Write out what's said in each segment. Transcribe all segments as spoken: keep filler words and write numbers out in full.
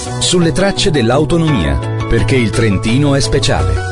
Sulle tracce dell'autonomia, perché il Trentino è speciale.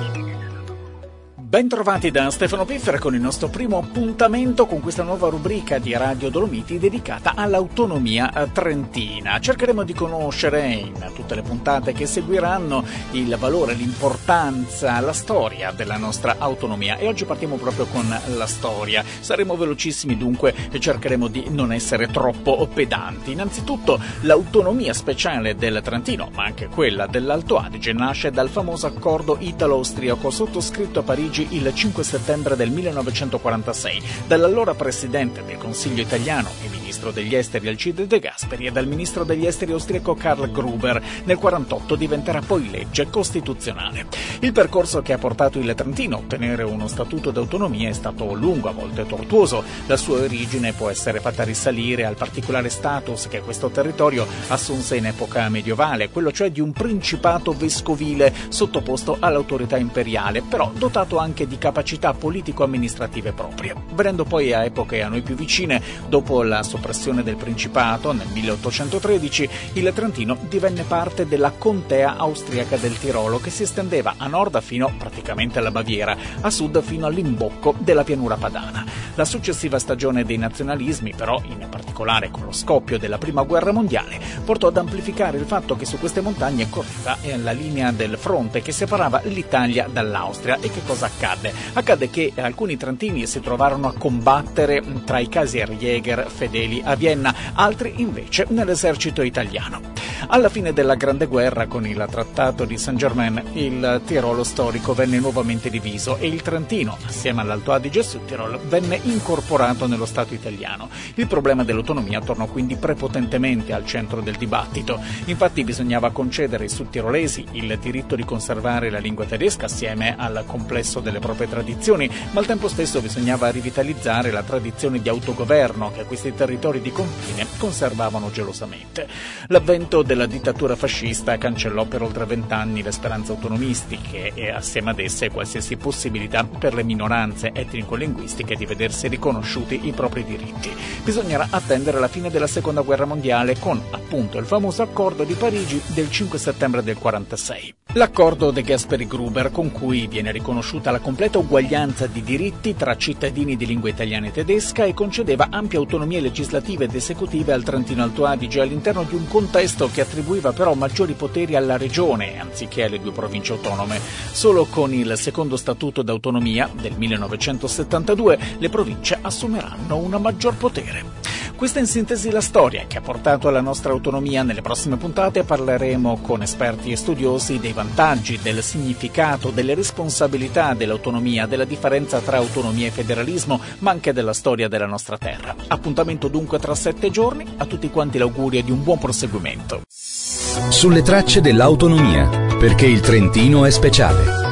Bentrovati da Stefano Piffera con il nostro primo appuntamento con questa nuova rubrica di Radio Dolomiti dedicata all'autonomia trentina. Cercheremo di conoscere in tutte le puntate che seguiranno il valore, l'importanza, la storia della nostra autonomia e oggi partiamo proprio con la storia. Saremo velocissimi, dunque cercheremo di non essere troppo pedanti. Innanzitutto l'autonomia speciale del Trentino, ma anche quella dell'Alto Adige, nasce dal famoso accordo italo-austriaco sottoscritto a Parigi il cinque settembre del millenovecentoquarantasei dall'allora presidente del Consiglio italiano e ministro degli esteri Alcide De Gasperi e dal ministro degli esteri austriaco Karl Gruber. Nel quarantotto diventerà poi legge costituzionale. Il percorso che ha portato il Trentino a ottenere uno statuto d'autonomia è stato lungo, a volte tortuoso. La sua origine può essere fatta risalire al particolare status che questo territorio assunse in epoca medievale, quello cioè di un principato vescovile sottoposto all'autorità imperiale, però dotato anche di capacità politico-amministrative proprie. Venendo poi a epoche a noi più vicine, dopo la soppressione del Principato nel milleottocentotredici, il Trentino divenne parte della contea austriaca del Tirolo, che si estendeva a nord fino praticamente alla Baviera, a sud fino all'imbocco della pianura padana. La successiva stagione dei nazionalismi, però, in particolare con lo scoppio della Prima Guerra Mondiale, portò ad amplificare il fatto che su queste montagne correva la linea del fronte che separava l'Italia dall'Austria. E che cosa accade? Accade che alcuni trentini si trovarono a combattere tra i Kaiserjäger fedeli a Vienna, altri invece nell'esercito italiano. Alla fine della Grande Guerra, con il Trattato di Saint-Germain, il Tirolo storico venne nuovamente diviso e il Trentino, assieme all'Alto Adige e Südtirol, venne incorporato nello Stato italiano. Il problema dell'autonomia tornò quindi prepotentemente al centro del dibattito. Infatti bisognava concedere ai sudtirolesi il diritto di conservare la lingua tedesca assieme al complesso delle proprie tradizioni, ma al tempo stesso bisognava rivitalizzare la tradizione di autogoverno che questi territori di confine conservavano gelosamente. L'avvento della dittatura fascista cancellò per oltre vent'anni le speranze autonomistiche e assieme ad esse qualsiasi possibilità per le minoranze etnico-linguistiche di vedersi riconosciuti i propri diritti. Bisognerà attendere la fine della Seconda Guerra Mondiale con appunto il famoso accordo di Parigi del cinque settembre del quarantasei. L'accordo De Gasperi-Gruber, con cui viene riconosciuta la completa uguaglianza di diritti tra cittadini di lingua italiana e tedesca e concedeva ampie autonomie legislative ed esecutive al Trentino Alto Adige all'interno di un contesto che attribuiva però maggiori poteri alla regione anziché alle due province autonome. Solo con il secondo statuto d'autonomia del millenovecentosettantadue le province assumeranno un maggior potere. Questa è in sintesi la storia che ha portato alla nostra autonomia. Nelle prossime puntate parleremo con esperti e studiosi dei vantaggi, del significato, delle responsabilità dell'autonomia, della differenza tra autonomia e federalismo, ma anche della storia della nostra terra. Appuntamento dunque tra sette giorni, a tutti quanti l'augurio di un buon proseguimento. Sulle tracce dell'autonomia, perché il Trentino è speciale.